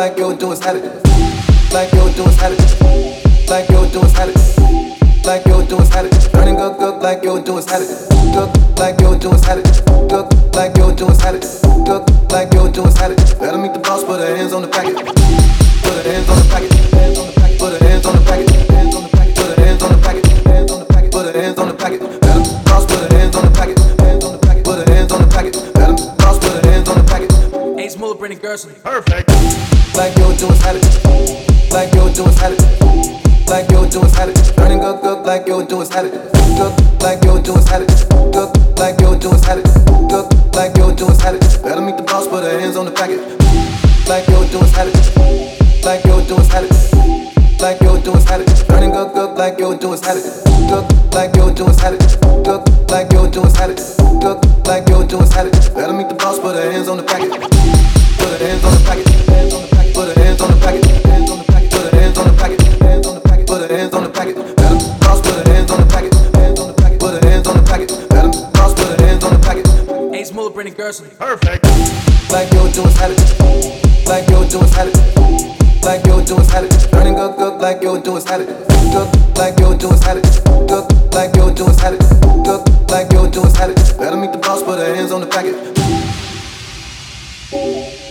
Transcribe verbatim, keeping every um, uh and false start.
like you do is had it. Like you do is had it. Like you do is had it. Like you do is had it. Burning good, good, like you do is had it. Good, like you do is had it. Good, like you do is had it. Good, like you do is had it. Better meet the boss, put her hands on the packet. Put her hands on the packet. Hands on the packet. Put her hands on the packet. Hands on the packet. Put her hands on the packet. Hands on the packet. Put her hands on the packet. Better meet the boss, put her hands on the packet. Hands on the packet. Put her hands on the packet. Better meet the boss, put her hands on the packet. Ace Muller, Brendan Gerson. Perfect. Like you do is had it. Like you do is had it. Like you do is had it. Burning good, good, like you do is had it. Good, like you do is had it. Good, like you do is had it. Good, like you do is had it. Better meet the boss, put her hands on the packet. Like you do is had it. Like you do is had it. Like you do is had it. Burning good, good, like you do is had it. Good, like you do is had it. Good, like you do is had it. Good, like you do is had it. Better meet the boss, put her hands on the packet. Put her hands on the packet. Hands on the packet. Put her hands on the packet. Hands on the packet. Put her hands on the packet. Hands on the packet. Put her hands on the packet. Better meet the boss, put her hands on the packet. Hands on the packet. Put her hands on the packet. Better meet the boss, put her hands on the packet. Ace Muller, Brendan Gerson. Perfect. Like you do is had it. Like you do is had it. Like you do is had it. Burning good, good, like you do is had it. Good, like you do is had it. Good, like you do is had it. Good, like you do is had it. Better meet the boss, put her hands on the packet.